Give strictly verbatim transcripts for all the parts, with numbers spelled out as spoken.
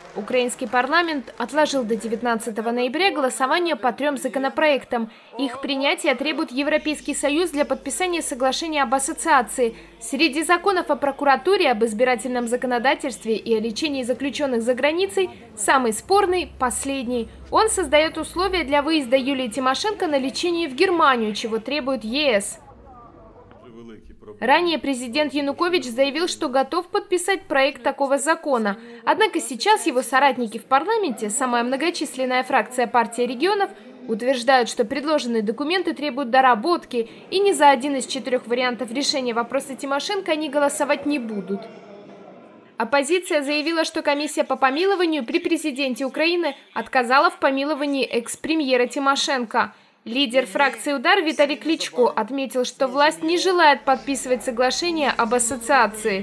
Украинский парламент отложил до девятнадцатого ноября голосование по трем законопроектам. Их принятие требует Европейский Союз для подписания соглашения об ассоциации. Среди законов о прокуратуре, об избирательном законодательстве и о лечении заключенных за границей самый спорный – последний. Он создает условия для выезда Юлии Тимошенко на лечение в Германию, чего требует ЕС. Ранее президент Янукович заявил, что готов подписать проект такого закона. Однако сейчас его соратники в парламенте, самая многочисленная фракция партии регионов, утверждают, что предложенные документы требуют доработки, и ни за один из четырех вариантов решения вопроса Тимошенко они голосовать не будут. Оппозиция заявила, что комиссия по помилованию при президенте Украины отказала в помиловании экс-премьера Тимошенко. Лидер фракции «Удар» Виталий Кличко отметил, что власть не желает подписывать соглашение об ассоциации.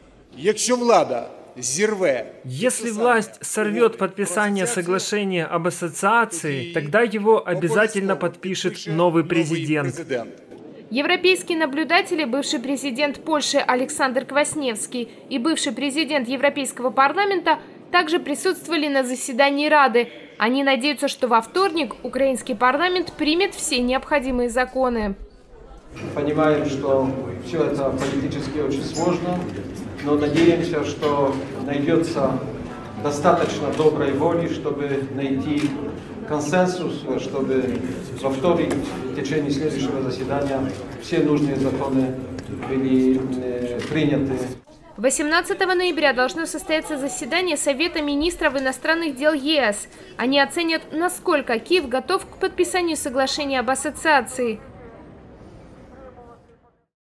Если власть сорвет подписание соглашения об ассоциации, тогда его обязательно подпишет новый президент. Европейские наблюдатели, бывший президент Польши Александр Квасневский и бывший президент Европейского парламента также присутствовали на заседании Рады. Они надеются, что во вторник украинский парламент примет все необходимые законы. Понимаем, что все это политически очень сложно, но надеемся, что найдется достаточно доброй воли, чтобы найти консенсус, чтобы во вторник, в течение следующего заседания, все нужные законы были приняты. восемнадцатого ноября должно состояться заседание Совета министров иностранных дел ЕС. Они оценят, насколько Киев готов к подписанию соглашения об ассоциации.